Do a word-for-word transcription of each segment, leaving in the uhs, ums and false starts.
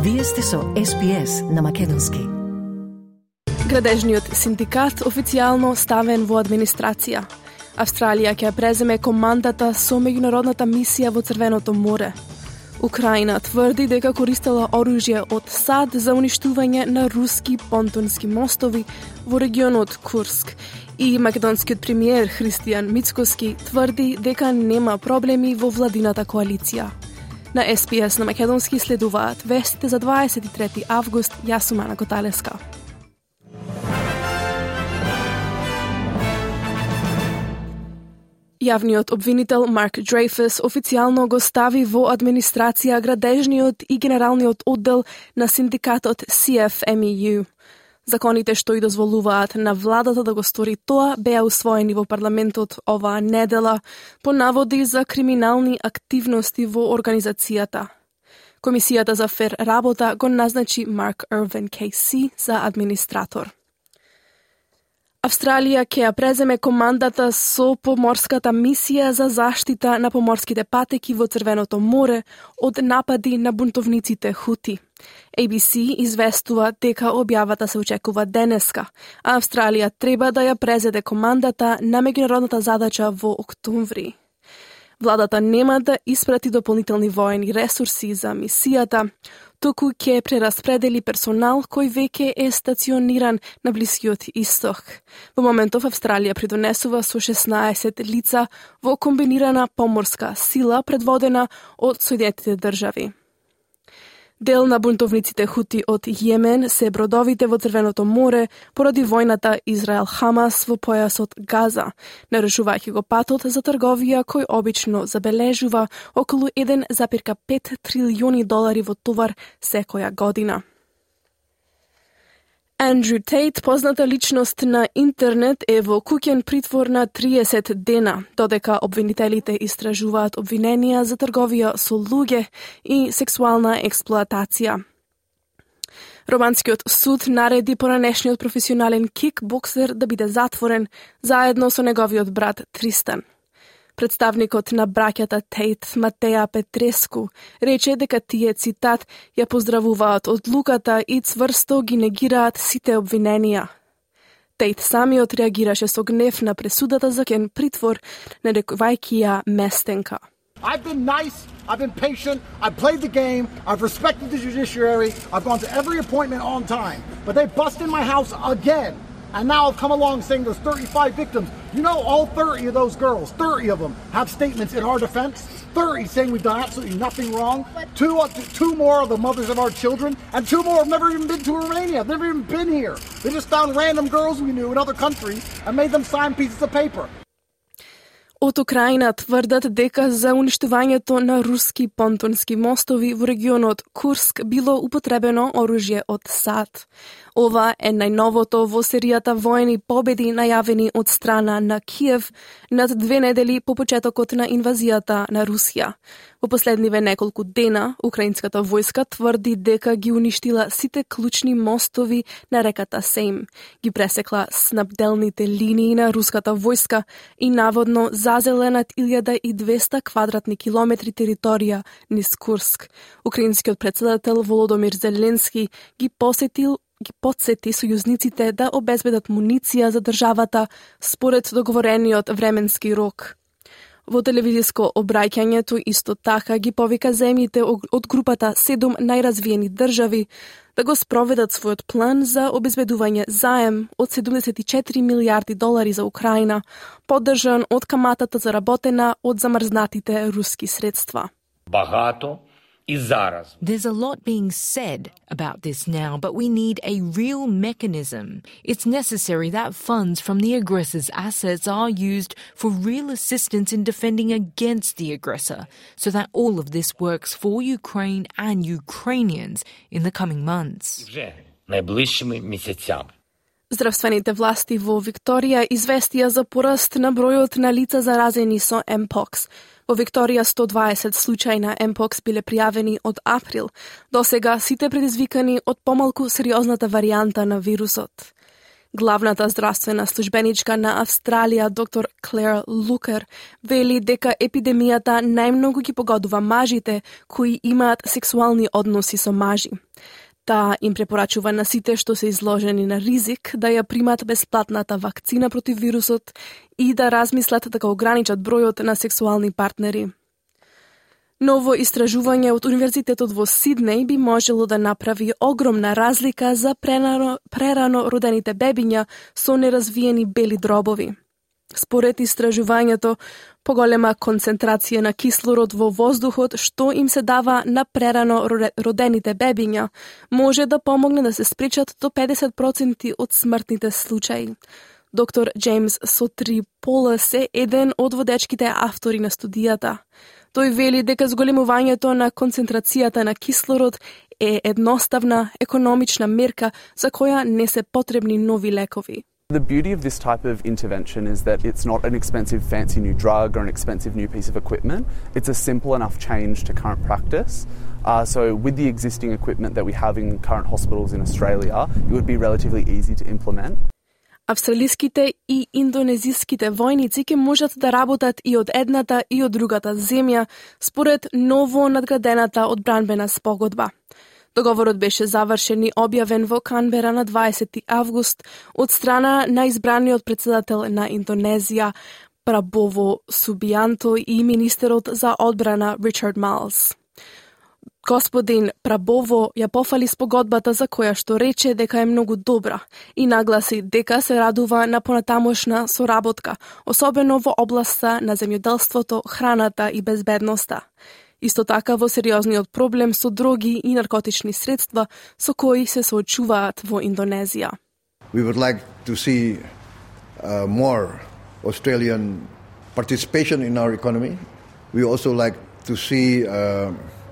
Вие сте со Ес Би Ес на Македонски. Градежниот синдикат официјално ставен во администрација. Австралија ќе преземе командата со меѓународната мисија во Црвеното море. Украина тврди дека користела оружје од САД за уништување на руски понтонски мостови во регионот Курск. И македонскиот премиер Христијан Мицкоски тврди дека нема проблеми во владината коалиција. На Ес Би Ес на Македонски следуваат вестите за дваесет и трети август. Јас сум Ана Коталеска. Јавниот обвинител Марк Дрейфус официјално го стави во администрација градежниот и генералниот оддел на синдикатот Си Еф Ем И Ју. Законите што и дозволуваат на владата да го стори тоа беа усвоени во парламентот оваа недела по наводи за криминални активности во организацијата. Комисијата за фер работа го назначи Марк Ирвин Кейси за администратор. Австралија ќе ја преземе командата со поморската мисија за заштита на поморските патеки во Црвеното море од напади на бунтовниците Хути. Ей Би Си известува дека објавата се очекува денеска, а Австралија треба да ја презеде командата на меѓународната задача во октомври. Владата нема да испрати дополнителни воени ресурси за мисијата, туку ќе прераспредели персонал кој веќе е стациониран на Блискиот Исток. Во моментов Австралија придонесува со шеснаесет лица во комбинирана поморска сила предводена од Соединетите држави. Дел на бунтовниците Хути од Јемен се бродовите во Црвеното море поради војната Израел-Хамас во појасот Газа, нарушувајќи го патот за трговија кој обично забележува околу еден зарез пет трилиони долари во товар секоја година. Андрю Тейт, позната личност на интернет, е во куќен притвор на триесет дена, додека обвинителите истражуваат обвиненија за трговија со луѓе и сексуална експлоатација. Романскиот суд нареди поранешниот професионален кикбоксер да биде затворен заедно со неговиот брат Тристан. Представникот на браќата Тейт, Матеја Петреску, рече дека тие, цитат, ја поздравуваат одлуката и цврсто ги негираат сите обвиненија. Тейт самиот реагираше со гнев на пресудата за кен притвор, нарекувајќи ја местенка. I've been nice, I've been patient, I've played the game, I've respected the judiciary, I've gone to every appointment on time, but they bust in my house again. And now I've come along saying there's thirty-five victims. You know, all thirty of those girls, thirty of them, have statements in our defense. thirty saying we've done absolutely nothing wrong. Two, uh, two more are the mothers of our children, and two more have never even been to Romania. They've never even been here. They just found random girls we knew in other countries and made them sign pieces of paper. Од Украина тврдат дека за уништувањето на руски понтонски мостови во регионот Курск било употребено оружје од САД. Ова е најновото во серијата воени победи најавени од страна на Киев над две недели по почетокот на инвазијата на Русија. Во последниве неколку дена, украинската војска тврди дека ги уништила сите клучни мостови на реката Сейм, ги пресекла снабделните линии на руската војска и наводно зазела над илјада и двесте квадратни километри територија низ Курск. Украинскиот претседател Володомир Зеленски ги посетил ги потсети сојузниците да обезбедат муниција за државата според договорениот временски рок. Во телевизиско обраќањето исто така ги повика земјите од групата седум најразвиени држави да го спроведат својот план за обезбедување заем од седумдесет и четири милијарди долари за Украина, поддржан од каматата заработена од замрзнатите руски средства. Багато и зараз. There's a lot being said about this now, but we need a real mechanism. It's necessary that funds from the aggressor's assets are used for real assistance in defending against the aggressor, so that all of this works for Ukraine and Ukrainians in the coming months. Вже найближчими місяцями. Здравствените власти во Викторија известија за пораст на бројот на лица заразени со Емпокс. Во Викторија сто дваесет случаи на Емпокс биле пријавени од април. Досега сите предизвикани од помалку сериозната варијанта на вирусот. Главната здравствена службеничка на Австралија, доктор Клер Лукер, вели дека епидемијата најмногу ги погодува мажите кои имаат сексуални односи со мажи. Таа им препорачува на сите што се изложени на ризик да ја примат бесплатната вакцина против вирусот и да размислат да го ограничат бројот на сексуални партнери. Ново истражување од Универзитетот во Сиднеј би можело да направи огромна разлика за прерано, прерано родените бебиња со неразвиени бели дробови. Според истражувањето, поголема концентрација на кислород во воздухот што им се дава на прерано родените бебиња може да помогне да се спречат до педесет проценти од смртните случаи. Доктор Джеймс Сотриполас е еден од водечките автори на студијата. Тој вели дека зголемувањето на концентрацијата на кислород е едноставна, економична мерка за која не се потребни нови лекови. The beauty of this type of intervention is that it's not an expensive fancy new drug or an expensive new piece of equipment. It's a simple enough change to current practice. Uh, so with the existing equipment that we have in current hospitals in Australia, it would be relatively easy to implement. Австралиските и индонезиските војници ќе можат да работат и од едната и од другата земја според ново надградената одбранбена спогодба. Договорот беше завршен и објавен во Канбера на дваесети август од страна на избраниот председател на Индонезија Прабово Субијанто и министерот за одбрана Ричард Малс. Господин Прабово ја пофали спогодбата за која што рече дека е многу добра и нагласи дека се радува на понатамошна соработка, особено во областа на земјоделството, храната и безбедноста. Исто така во сериозниот проблем со дроги и наркотични средства со кои се соочуваат во Индонезија. We would like to see uh, more Australian participation in our economy. We also like to see uh,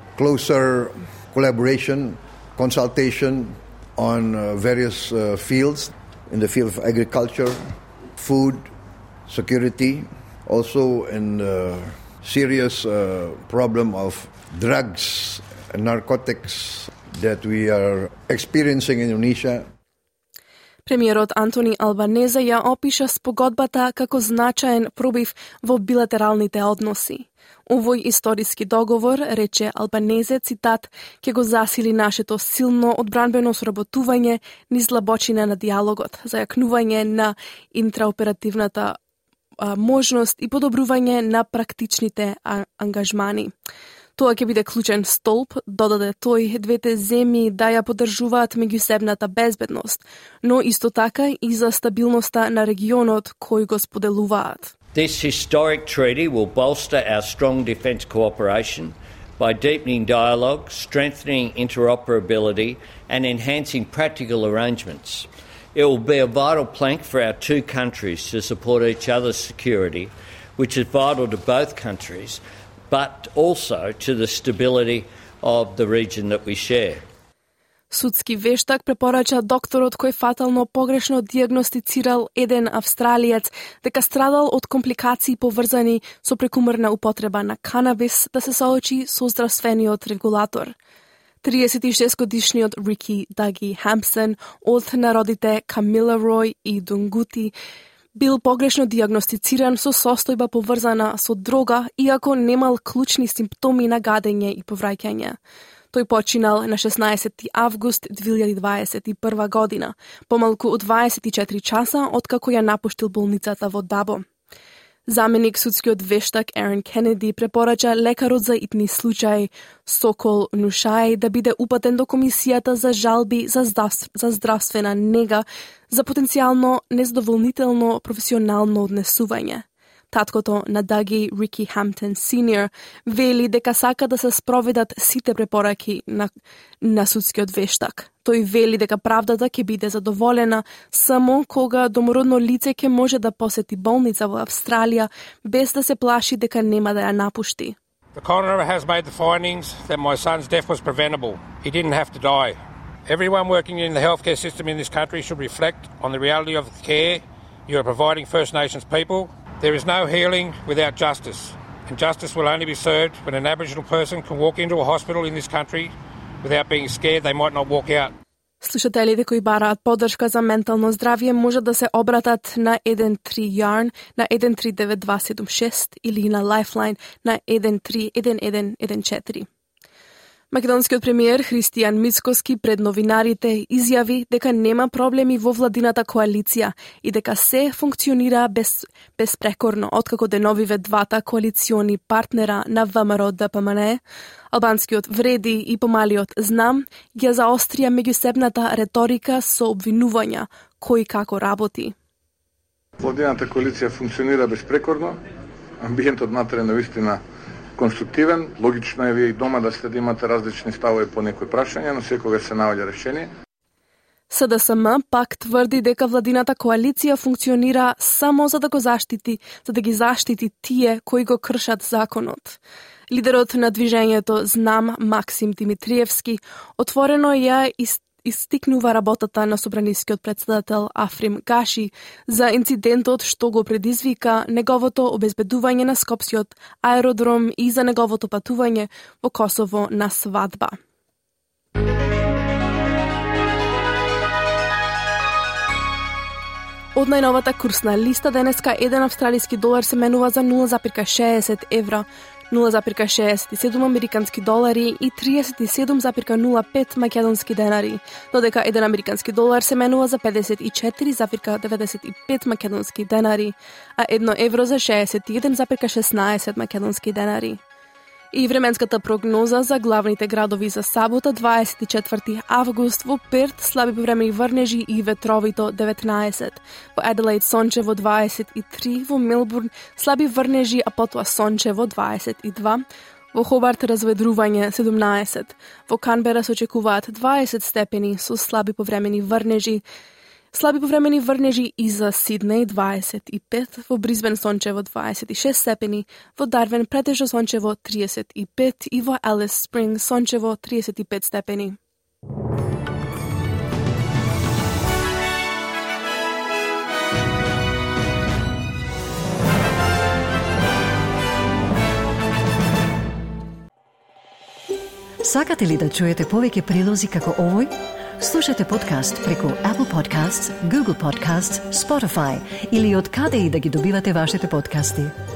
closer collaboration, consultation on uh, various uh, fields in the field of agriculture, food, security, also in the serious uh, problem of drugs and narcotics that we are experiencing in Indonesia. Премиерот Антони Албанезе ја опиша спогодбата како значаен пробив во билатералните односи. Овој историски договор, рече Албанезе, цитат, ќе го засили нашето силно одбранбено соработување низ длабочина на диалогот, зајакнување на интраоперативната а, можност и подобрување на практичните а, ангажмани. Тоа ќе биде клучен столб, додаде тој, двете земји да ја поддржуваат меѓусебната безбедност, но исто така и за стабилноста на регионот кој го споделуваат. This historic treaty will bolster our strong defence cooperation by deepening dialogue, strengthening interoperability and enhancing practical arrangements. It will be a vital plank for our two countries to support each other's security, which is vital to both countries, but also to the stability of the region that we share. Судски вештак препорача докторот кој фатално погрешно дијагностицирал еден австралиец дека страдал од компликации поврзани со прекумерна употреба на канабис да се соочи со здравствениот регулатор. триесет и шест годишниот Рики Даги Хампсон од народите Камила Рој и Дунгути бил погрешно дијагностициран со состојба поврзана со дрога, иако немал клучни симптоми на гадење и повраќање. Тој починал на шеснаесети август две илјади дваесет и прва година, помалку од дваесет и четири часа откако ја напуштил болницата во Дабо. Заменик судскиот вештак Ерен Кенеди препорача лекарот за итни случаи Сокол Нушај да биде упатен до комисијата за жалби за, здрав... за здравствена нега за потенцијално незадоволнително професионално однесување. Таткото на Даги, Рики Хамптон сениор, вели дека сака да се спроведат сите препораки на, на судскиот вештак. Тој вели дека правдата ќе биде задоволена само кога домородно лице ќе може да посети болница во Австралија без да се плаши дека нема да ја напушти. The coroner has made the findings that my son's death was preventable. He didn't have to die. Everyone working in the healthcare system in this country should reflect on the reality of the care you are providing First Nations people. There is no healing without justice, and justice will only be served when an Aboriginal person can walk into a hospital in this country without being scared they might not walk out. Слушателите кои бараат поддршка за ментално здравје може да се обратат на еден три јарн на еден три девет два седум шест или на Lifeline на еден три еден еден еден четири. Македонскиот премиер Христијан Мицкоски пред новинарите изјави дека нема проблеми во владината коалиција и дека се функционира без, безпрекорно, откако деновиве двата коалициони партнера на ВМРО Д П М Н, албанскиот Вреди и помалиот Знам, ја заострија меѓусебната реторика со обвинувања кој како работи. Владината коалиција функционира безпрекорно, амбиентот внатре е навистина конструктивен, логично е вие и дома да сте да имате различни ставови по некои прашања, но секогаш се наоѓа решение. С Д С М пак тврди дека владината коалиција функционира само за да го заштити, за да ги заштити тие кои го кршат законот. Лидерот на движењето Знам, Максим Димитриевски, отворено ја истикнува работата на собранискиот претседател Африм Гаши за инцидентот што го предизвика неговото обезбедување на скопскиот аеродром и за неговото патување во Косово на свадба. Од најновата курсна листа денеска еден австралиски долар се менува за нула запирка шеесет евра, нула запирка шеесет и седум американски долари и триесет и седум запирка нула пет македонски денари, додека еден американски долар се менува за педесет и четири запирка деветдесет и пет македонски денари, а едно евро за шеесет и еден запирка шеснаесет македонски денари. И временската прогноза за главните градови за сабота дваесет и четврти август во Перт слаби повремени врнежи и ветровито деветнаесет, во Аделаид сончево дваесет и три, во Мелбурн слаби врнежи а потоа сончево дваесет и два, во Хобарт разведрување седумнаесет, во Канбера се очекуваат дваесет степени со слаби повремени врнежи, слаби повремени врнежи и за Сиднеј дваесет и пет, во Бризбен сончево дваесет и шест степени, во Дарвин претежно сончево триесет и пет и во Алис Спринг сончево триесет и пет степени. Сакате ли да чуете повеќе прилози како овој? Слушате подкаст преку Apple Podcasts, Google Podcasts, Spotify или од каде и да ги добивате вашите подкасти.